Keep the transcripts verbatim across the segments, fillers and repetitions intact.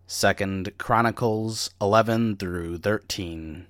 Second Chronicles eleven through thirteen.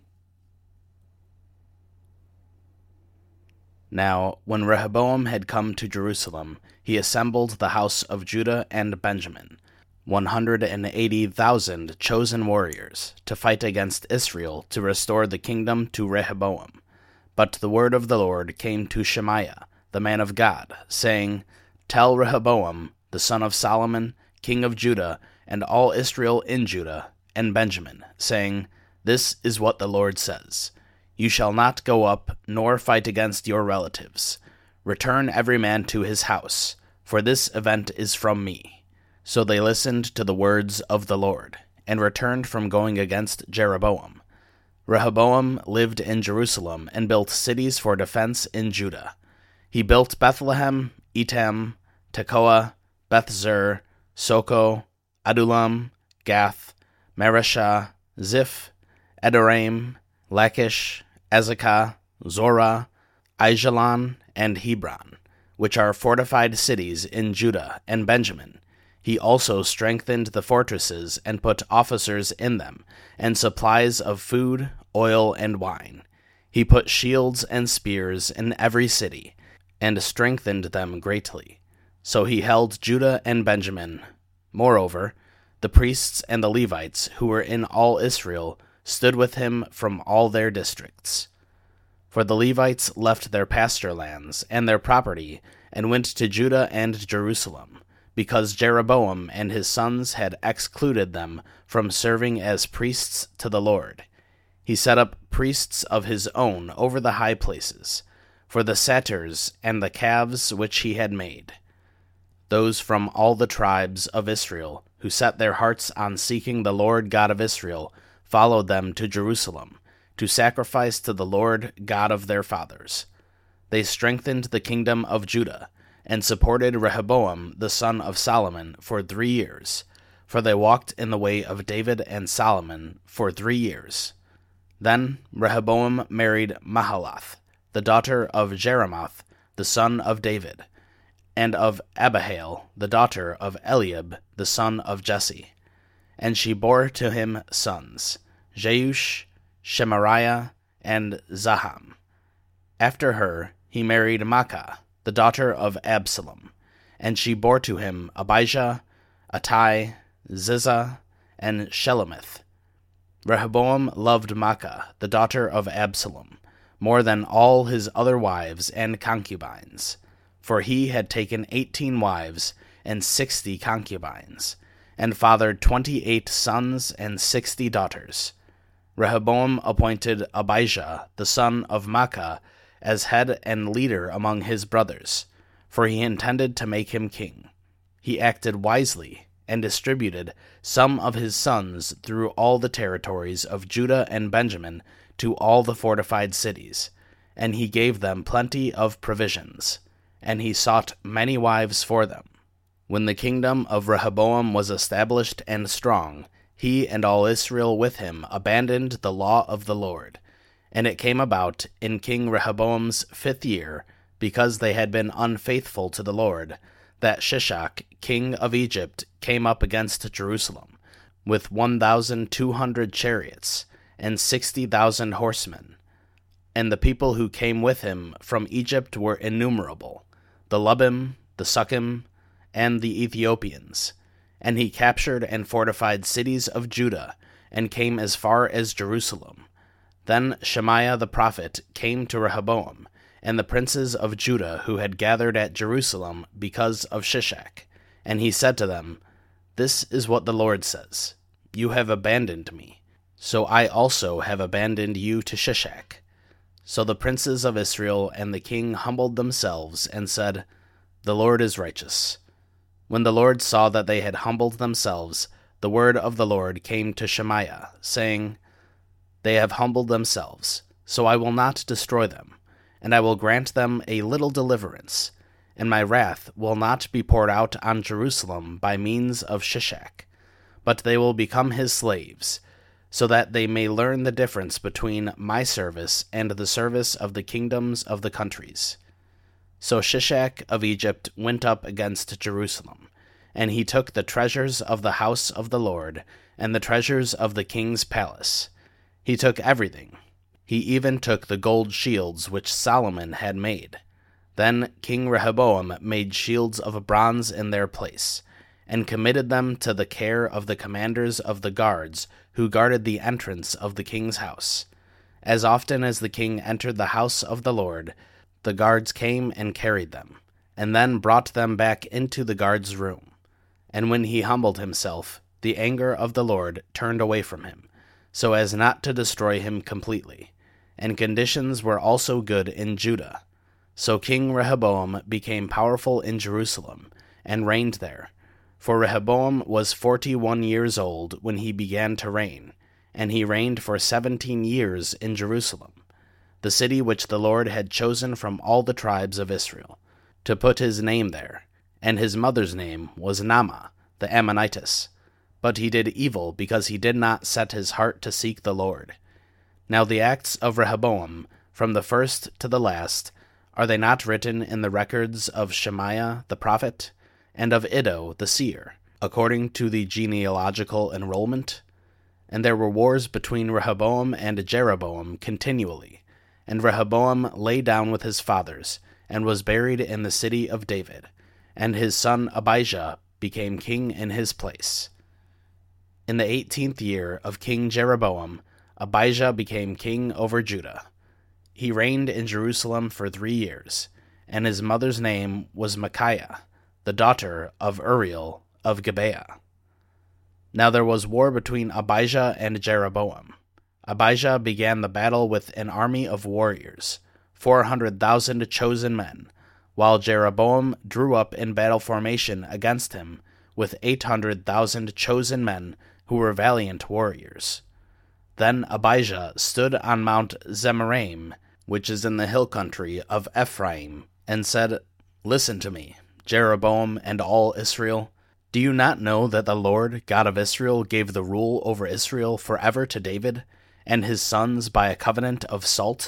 Now, when Rehoboam had come to Jerusalem, he assembled the house of Judah and Benjamin, one hundred and eighty thousand chosen warriors, to fight against Israel to restore the kingdom to Rehoboam. But the word of the Lord came to Shemaiah, the man of God, saying, Tell Rehoboam, the son of Solomon, king of Judah, and all Israel in Judah and Benjamin, saying, This is what the Lord says. You shall not go up, nor fight against your relatives. Return every man to his house, for this event is from me. So they listened to the words of the Lord, and returned from going against Jeroboam. Rehoboam lived in Jerusalem, and built cities for defense in Judah. He built Bethlehem, Etam, Tekoa, Bethzer, Soko, Adullam, Gath, Mareshah, Ziph, Edoraim, Lachish, Azekah, Zorah, Aijalon, and Hebron, which are fortified cities in Judah and Benjamin. He also strengthened the fortresses and put officers in them, and supplies of food, oil, and wine. He put shields and spears in every city, and strengthened them greatly. So he held Judah and Benjamin. Moreover, the priests and the Levites who were in all Israel stood with him from all their districts. For the Levites left their pasture lands and their property, and went to Judah and Jerusalem, because Jeroboam and his sons had excluded them from serving as priests to the Lord. He set up priests of his own over the high places, for the satyrs and the calves which he had made. Those from all the tribes of Israel, who set their hearts on seeking the Lord God of Israel, followed them to Jerusalem, to sacrifice to the Lord God of their fathers. They strengthened the kingdom of Judah, and supported Rehoboam the son of Solomon for three years, for they walked in the way of David and Solomon for three years. Then Rehoboam married Mahalath, the daughter of Jeremoth, the son of David, and of Abihail, the daughter of Eliab, the son of Jesse. And she bore to him sons, Jeush, Shemariah, and Zaham. After her he married Maacah, the daughter of Absalom, and she bore to him Abijah, Attai, Ziza, and Shelemith. Rehoboam loved Maacah, the daughter of Absalom, more than all his other wives and concubines, for he had taken eighteen wives and sixty concubines, and fathered twenty-eight sons and sixty daughters. Rehoboam appointed Abijah, the son of Maacah, as head and leader among his brothers, for he intended to make him king. He acted wisely, and distributed some of his sons through all the territories of Judah and Benjamin to all the fortified cities, and he gave them plenty of provisions, and he sought many wives for them. When the kingdom of Rehoboam was established and strong, he and all Israel with him abandoned the law of the Lord. And it came about in King Rehoboam's fifth year, because they had been unfaithful to the Lord, that Shishak, king of Egypt, came up against Jerusalem, with one thousand two hundred chariots, and sixty thousand horsemen. And the people who came with him from Egypt were innumerable, the Lubim, the Sukkim, and the Ethiopians. And he captured and fortified cities of Judah, and came as far as Jerusalem. Then Shemaiah the prophet came to Rehoboam, and the princes of Judah who had gathered at Jerusalem because of Shishak. And he said to them, This is what the Lord says, You have abandoned me, so I also have abandoned you to Shishak. So the princes of Israel and the king humbled themselves, and said, The Lord is righteous. When the Lord saw that they had humbled themselves, the word of the Lord came to Shemaiah, saying, They have humbled themselves, so I will not destroy them, and I will grant them a little deliverance, and my wrath will not be poured out on Jerusalem by means of Shishak, but they will become his slaves, so that they may learn the difference between my service and the service of the kingdoms of the countries. So Shishak of Egypt went up against Jerusalem, and he took the treasures of the house of the Lord, and the treasures of the king's palace. He took everything. He even took the gold shields which Solomon had made. Then King Rehoboam made shields of bronze in their place, and committed them to the care of the commanders of the guards who guarded the entrance of the king's house. As often as the king entered the house of the Lord, the guards came and carried them, and then brought them back into the guard's room. And when he humbled himself, the anger of the Lord turned away from him, so as not to destroy him completely. And conditions were also good in Judah. So King Rehoboam became powerful in Jerusalem, and reigned there. For Rehoboam was forty-one years old when he began to reign, and he reigned for seventeen years in Jerusalem, the city which the Lord had chosen from all the tribes of Israel, to put his name there. And his mother's name was Naamah, the Ammonitess. But he did evil because he did not set his heart to seek the Lord. Now the acts of Rehoboam, from the first to the last, are they not written in the records of Shemaiah the prophet, and of Iddo the seer, according to the genealogical enrollment? And there were wars between Rehoboam and Jeroboam continually. And Rehoboam lay down with his fathers, and was buried in the city of David, and his son Abijah became king in his place. In the eighteenth year of King Jeroboam, Abijah became king over Judah. He reigned in Jerusalem for three years, and his mother's name was Micaiah, the daughter of Uriel of Gibeah. Now there was war between Abijah and Jeroboam. Abijah began the battle with an army of warriors, four hundred thousand chosen men, while Jeroboam drew up in battle formation against him with eight hundred thousand chosen men who were valiant warriors. Then Abijah stood on Mount Zemaraim, which is in the hill country of Ephraim, and said, Listen to me, Jeroboam and all Israel. Do you not know that the Lord, God of Israel, gave the rule over Israel forever to David, and his sons by a covenant of salt?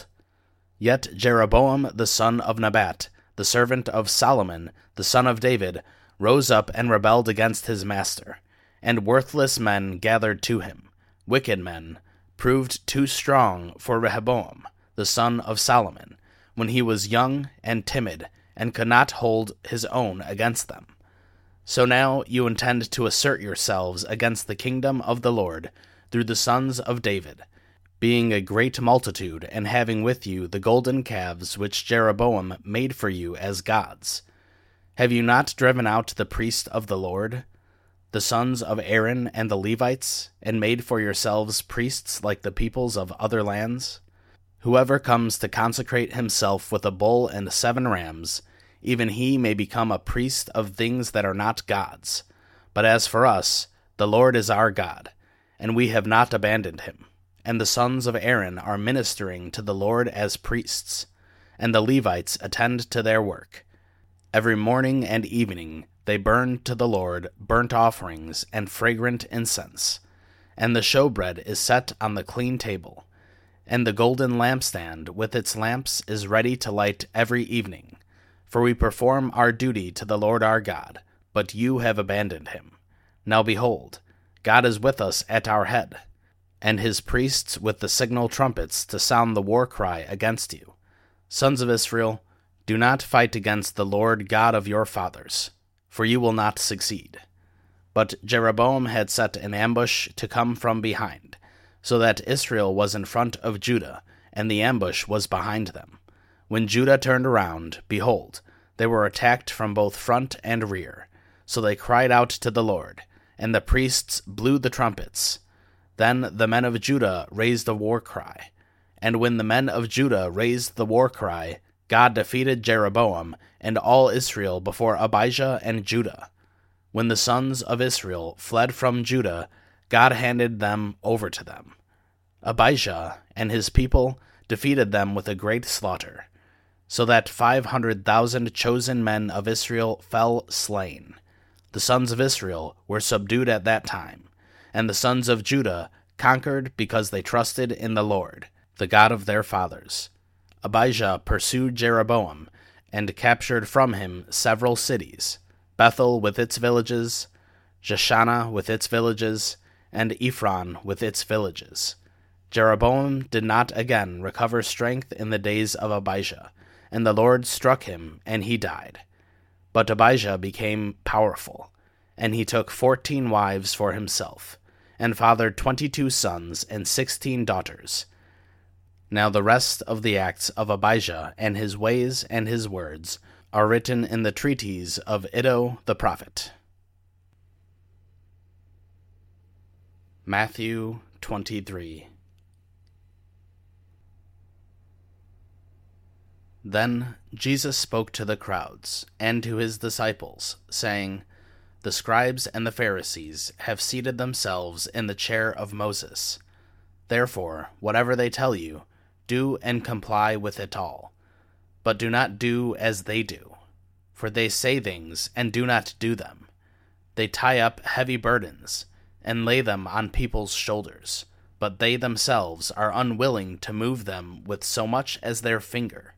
Yet Jeroboam the son of Nebat, the servant of Solomon, the son of David, rose up and rebelled against his master, and worthless men gathered to him, wicked men, proved too strong for Rehoboam, the son of Solomon, when he was young and timid, and could not hold his own against them. So now you intend to assert yourselves against the kingdom of the Lord through the sons of David, being a great multitude, and having with you the golden calves which Jeroboam made for you as gods. Have you not driven out the priest of the Lord, the sons of Aaron and the Levites, and made for yourselves priests like the peoples of other lands? Whoever comes to consecrate himself with a bull and seven rams, even he may become a priest of things that are not gods. But as for us, the Lord is our God, and we have not abandoned him. And the sons of Aaron are ministering to the Lord as priests, and the Levites attend to their work. Every morning and evening they burn to the Lord burnt offerings and fragrant incense, and the showbread is set on the clean table, and the golden lampstand with its lamps is ready to light every evening. For we perform our duty to the Lord our God, but you have abandoned him. Now behold, God is with us at our head, and his priests with the signal trumpets to sound the war cry against you. Sons of Israel, do not fight against the Lord God of your fathers, for you will not succeed. But Jeroboam had set an ambush to come from behind, so that Israel was in front of Judah, and the ambush was behind them. When Judah turned around, behold, they were attacked from both front and rear. So they cried out to the Lord, and the priests blew the trumpets. Then the men of Judah raised a war cry. And when the men of Judah raised the war cry, God defeated Jeroboam and all Israel before Abijah and Judah. When the sons of Israel fled from Judah, God handed them over to them. Abijah and his people defeated them with a great slaughter, so that five hundred thousand chosen men of Israel fell slain. The sons of Israel were subdued at that time, and the sons of Judah conquered because they trusted in the Lord, the God of their fathers. Abijah pursued Jeroboam, and captured from him several cities. Bethel with its villages, Jeshanah with its villages, and Ephron with its villages. Jeroboam did not again recover strength in the days of Abijah, and the Lord struck him, and he died. But Abijah became powerful, and he took fourteen wives for himself, and fathered twenty-two sons and sixteen daughters. Now the rest of the acts of Abijah, and his ways and his words, are written in the treatise of Iddo the prophet. Matthew twenty-three. Then Jesus spoke to the crowds and to his disciples, saying, The scribes and the Pharisees have seated themselves in the chair of Moses. Therefore, whatever they tell you, do and comply with it all. But do not do as they do, for they say things and do not do them. They tie up heavy burdens and lay them on people's shoulders, but they themselves are unwilling to move them with so much as their finger.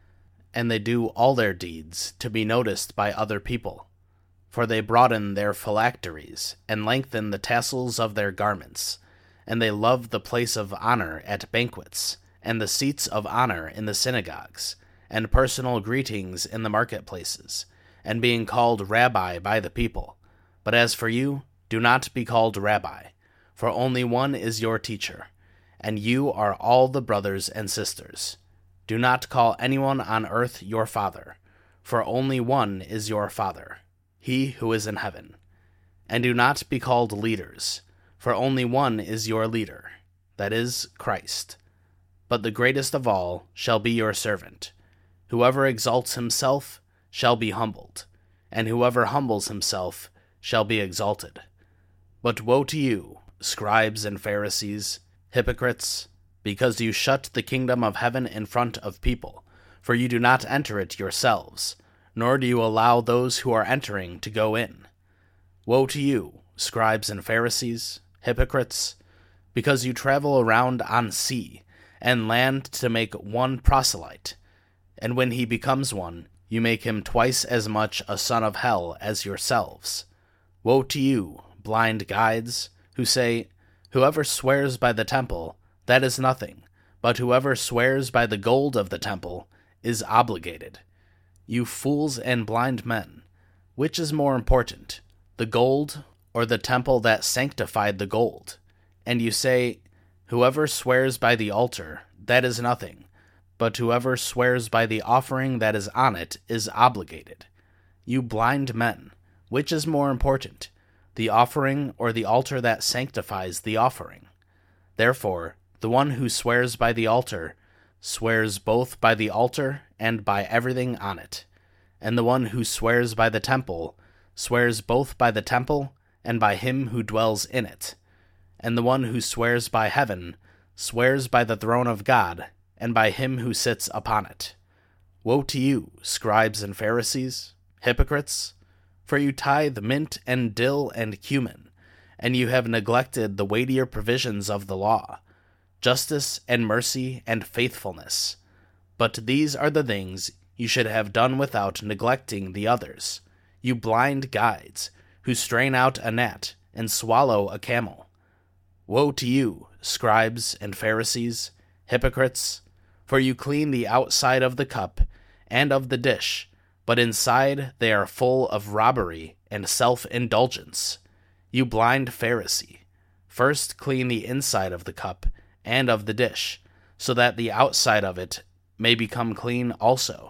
And they do all their deeds to be noticed by other people, for they broaden their phylacteries and lengthen the tassels of their garments, and they love the place of honor at banquets, and the seats of honor in the synagogues, and personal greetings in the marketplaces, and being called rabbi by the people. But as for you, do not be called rabbi, for only one is your teacher, and you are all the brothers and sisters. Do not call anyone on earth your father, for only one is your Father, he who is in heaven. And do not be called leaders, for only one is your leader, that is, Christ. But the greatest of all shall be your servant. Whoever exalts himself shall be humbled, and whoever humbles himself shall be exalted. But woe to you, scribes and Pharisees, hypocrites, because you shut the kingdom of heaven in front of people, for you do not enter it yourselves, nor do you allow those who are entering to go in. Woe to you, scribes and Pharisees, hypocrites, because you travel around on sea and land to make one proselyte, and when he becomes one, you make him twice as much a son of hell as yourselves. Woe to you, blind guides, who say, Whoever swears by the temple, that is nothing, but whoever swears by the gold of the temple is obligated. You fools and blind men, which is more important, the gold or the temple that sanctified the gold? And you say, Whoever swears by the altar, that is nothing, but whoever swears by the offering that is on it is obligated. You blind men, which is more important, the offering or the altar that sanctifies the offering? Therefore, the one who swears by the altar swears both by the altar and by everything on it, and the one who swears by the temple swears both by the temple and by him who dwells in it, and the one who swears by heaven swears by the throne of God and by him who sits upon it. Woe to you, scribes and Pharisees, hypocrites, for you tithe mint and dill and cumin, and you have neglected the weightier provisions of the law, justice and mercy and faithfulness. But these are the things you should have done without neglecting the others. You blind guides, who strain out a gnat and swallow a camel. Woe to you, scribes and Pharisees, hypocrites, for you clean the outside of the cup and of the dish, but inside they are full of robbery and self-indulgence. You blind Pharisee, first clean the inside of the cup and of the dish, so that the outside of it may become clean also.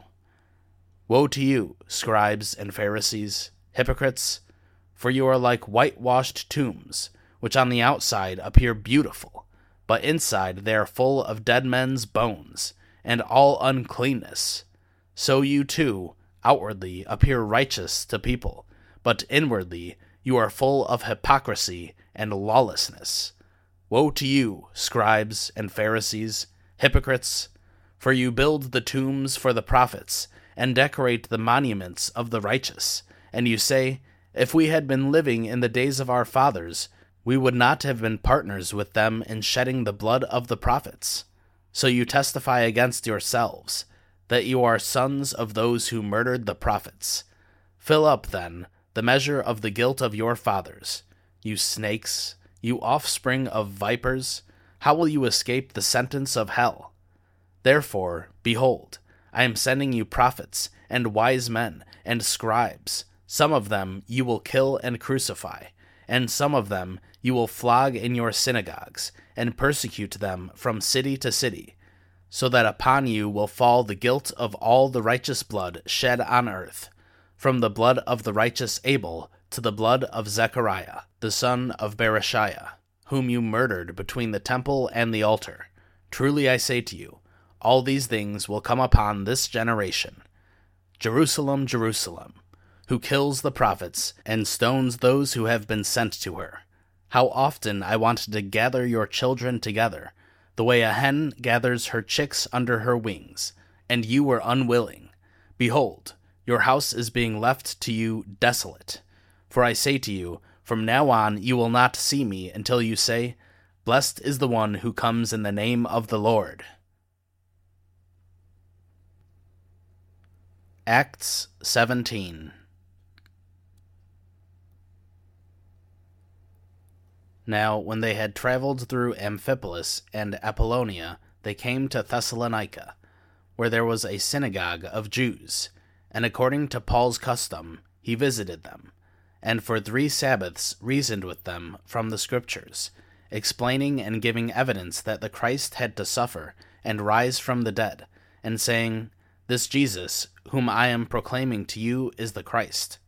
Woe to you, scribes and Pharisees, hypocrites, for you are like whitewashed tombs, which on the outside appear beautiful, but inside they are full of dead men's bones, and all uncleanness. So you too outwardly appear righteous to people, but inwardly you are full of hypocrisy and lawlessness. Woe to you, scribes and Pharisees, hypocrites, for you build the tombs for the prophets, and decorate the monuments of the righteous, and you say, If we had been living in the days of our fathers, we would not have been partners with them in shedding the blood of the prophets. So you testify against yourselves, that you are sons of those who murdered the prophets. Fill up, then, the measure of the guilt of your fathers. You snakes, you offspring of vipers, how will you escape the sentence of hell? Therefore, behold, I am sending you prophets, and wise men, and scribes. Some of them you will kill and crucify, and some of them you will flog in your synagogues, and persecute them from city to city, so that upon you will fall the guilt of all the righteous blood shed on earth, from the blood of the righteous Abel to the blood of Zechariah, the son of Berechiah, whom you murdered between the temple and the altar. Truly I say to you, all these things will come upon this generation. Jerusalem, Jerusalem, who kills the prophets and stones those who have been sent to her. How often I wanted to gather your children together, the way a hen gathers her chicks under her wings, and you were unwilling. Behold, your house is being left to you desolate. For I say to you, from now on you will not see me until you say, Blessed is the one who comes in the name of the Lord. Acts seventeen. Now when they had traveled through Amphipolis and Apollonia, they came to Thessalonica, where there was a synagogue of Jews, and according to Paul's custom he visited them, and for three Sabbaths reasoned with them from the Scriptures, explaining and giving evidence that the Christ had to suffer and rise from the dead, and saying, This Jesus, whom I am proclaiming to you, is the Christ.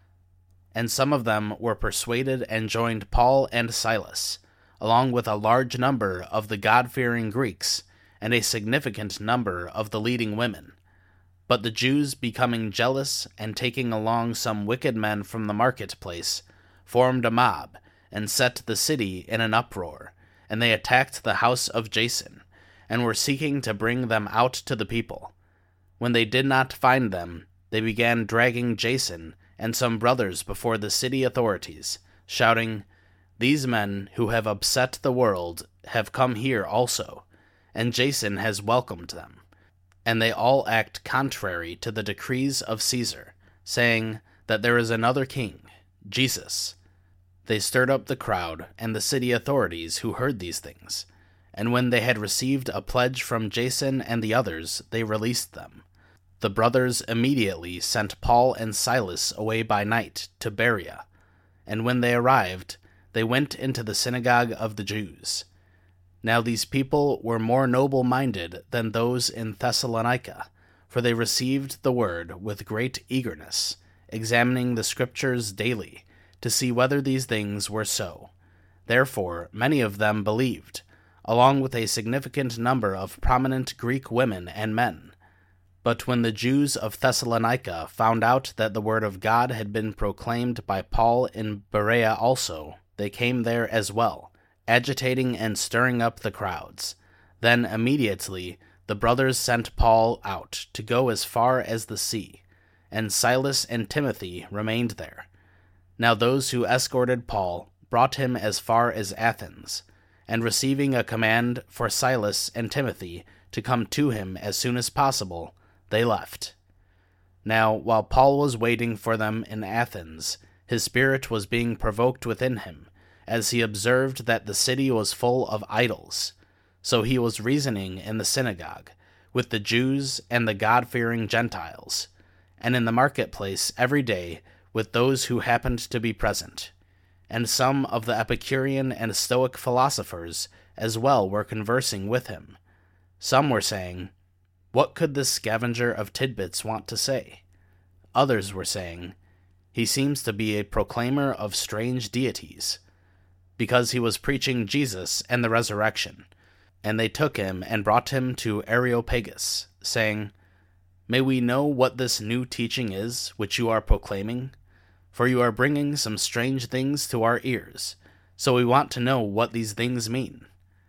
And some of them were persuaded and joined Paul and Silas, along with a large number of the God-fearing Greeks, and a significant number of the leading women. But the Jews, becoming jealous and taking along some wicked men from the marketplace, formed a mob, and set the city in an uproar, and they attacked the house of Jason, and were seeking to bring them out to the people. When they did not find them, they began dragging Jason and some brothers before the city authorities, shouting, These men who have upset the world have come here also, and Jason has welcomed them. And they all act contrary to the decrees of Caesar, saying that there is another king, Jesus. They stirred up the crowd and the city authorities who heard these things, and when they had received a pledge from Jason and the others, they released them. The brothers immediately sent Paul and Silas away by night to Berea, and when they arrived, they went into the synagogue of the Jews. Now these people were more noble-minded than those in Thessalonica, for they received the word with great eagerness, examining the Scriptures daily, to see whether these things were so. Therefore many of them believed, along with a significant number of prominent Greek women and men. But when the Jews of Thessalonica found out that the word of God had been proclaimed by Paul in Berea also, they came there as well, agitating and stirring up the crowds. Then immediately the brothers sent Paul out to go as far as the sea, and Silas and Timothy remained there. Now those who escorted Paul brought him as far as Athens, and receiving a command for Silas and Timothy to come to him as soon as possible, they left. Now, while Paul was waiting for them in Athens, his spirit was being provoked within him, as he observed that the city was full of idols. So he was reasoning in the synagogue, with the Jews and the God-fearing Gentiles, and in the marketplace every day with those who happened to be present. And some of the Epicurean and Stoic philosophers as well were conversing with him. Some were saying, What could this scavenger of tidbits want to say? Others were saying, He seems to be a proclaimer of strange deities, because he was preaching Jesus and the resurrection. And they took him and brought him to Areopagus, saying, May we know what this new teaching is which you are proclaiming? For you are bringing some strange things to our ears, so we want to know what these things mean.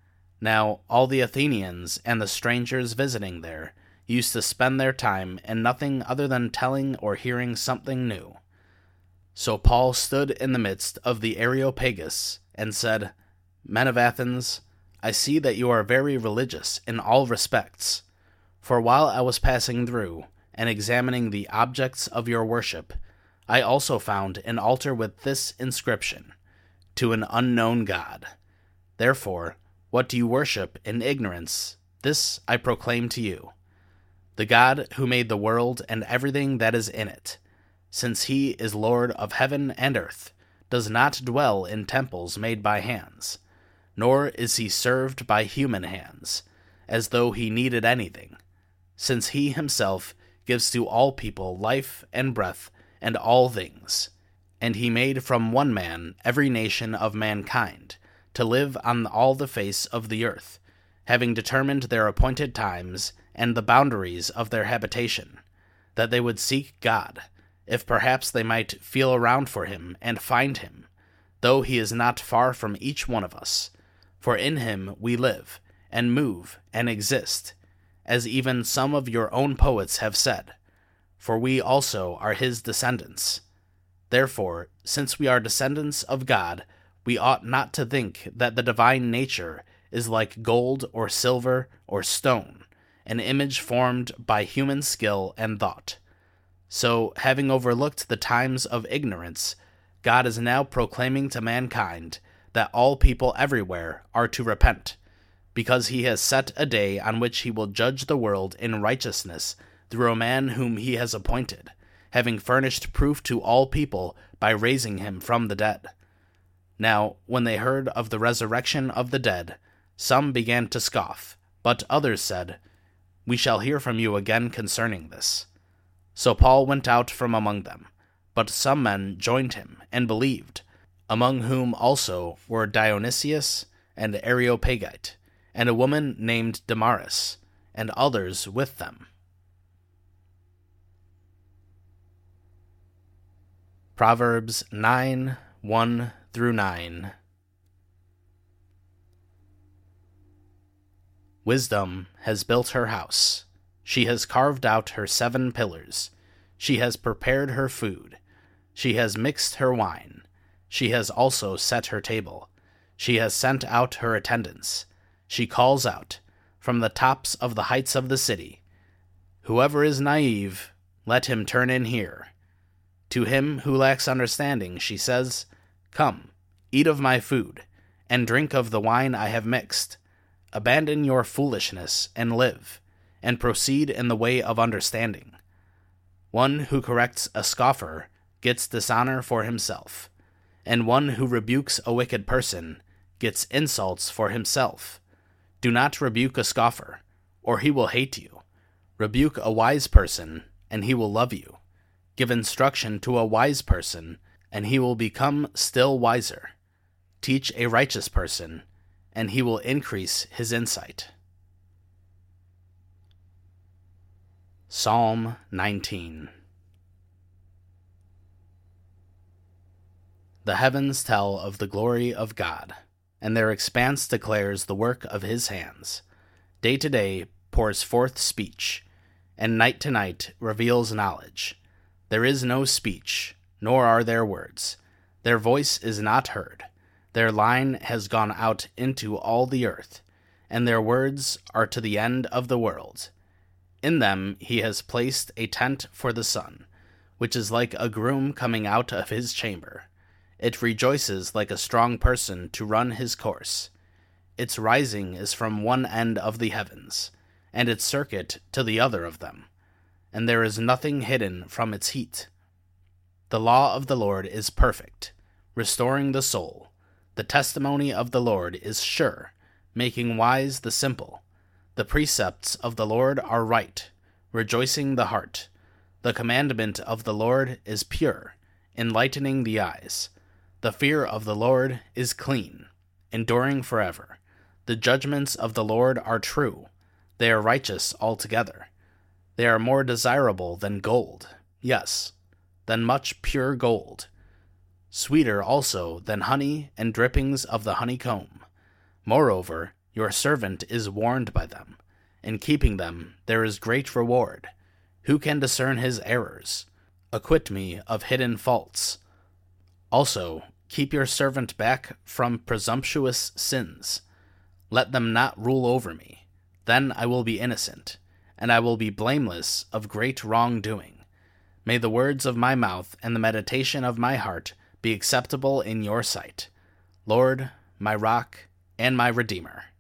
Now all the Athenians and the strangers visiting there used to spend their time in nothing other than telling or hearing something new. So Paul stood in the midst of the Areopagus and said, Men of Athens, I see that you are very religious in all respects. For while I was passing through and examining the objects of your worship, I also found an altar with this inscription, To an unknown God. Therefore, what do you worship in ignorance? This I proclaim to you. The God who made the world and everything that is in it, since he is Lord of heaven and earth, does not dwell in temples made by hands, nor is he served by human hands, as though he needed anything, since he himself gives to all people life and breath and all things. And he made from one man every nation of mankind, to live on all the face of the earth, having determined their appointed times and the boundaries of their habitation, that they would seek God, if perhaps they might feel around for him and find him, though he is not far from each one of us. For in him we live, and move, and exist, as even some of your own poets have said, for we also are his descendants. Therefore, since we are descendants of God, we ought not to think that the divine nature is like gold or silver or stone, an image formed by human skill and thought. So, having overlooked the times of ignorance, God is now proclaiming to mankind that all people everywhere are to repent, because he has set a day on which he will judge the world in righteousness through a man whom he has appointed, having furnished proof to all people by raising him from the dead. Now, when they heard of the resurrection of the dead, some began to scoff, but others said, We shall hear from you again concerning this. So Paul went out from among them, but some men joined him and believed, among whom also were Dionysius and Areopagite, and a woman named Damaris, and others with them. Proverbs nine, one through nine. Wisdom has built her house. She has carved out her seven pillars. She has prepared her food. She has mixed her wine. She has also set her table. She has sent out her attendants. She calls out, from the tops of the heights of the city, Whoever is naive, let him turn in here. To him who lacks understanding, she says, Come, eat of my food, and drink of the wine I have mixed. Abandon your foolishness and live, and proceed in the way of understanding. One who corrects a scoffer gets dishonor for himself, and one who rebukes a wicked person gets insults for himself. Do not rebuke a scoffer, or he will hate you. Rebuke a wise person, and he will love you. Give instruction to a wise person, and he will become still wiser. Teach a righteous person, and he will increase his insight. Psalm nineteen. The heavens tell of the glory of God, and their expanse declares the work of his hands. Day to day pours forth speech, and night to night reveals knowledge. There is no speech, nor are there words. Their voice is not heard. Their line has gone out into all the earth, and their words are to the end of the world. In them he has placed a tent for the sun, which is like a groom coming out of his chamber. It rejoices like a strong person to run his course. Its rising is from one end of the heavens, and its circuit to the other of them, and there is nothing hidden from its heat. The law of the Lord is perfect, restoring the soul. The testimony of the Lord is sure, making wise the simple. The precepts of the Lord are right, rejoicing the heart. The commandment of the Lord is pure, enlightening the eyes. The fear of the Lord is clean, enduring forever. The judgments of the Lord are true. They are righteous altogether. They are more desirable than gold, yes, than much pure gold. Sweeter also than honey and drippings of the honeycomb. Moreover, your servant is warned by them. In keeping them there is great reward. Who can discern his errors? Acquit me of hidden faults. Also, keep your servant back from presumptuous sins. Let them not rule over me. Then I will be innocent, and I will be blameless of great wrongdoing. May the words of my mouth and the meditation of my heart be acceptable in your sight, Lord, my rock and my redeemer.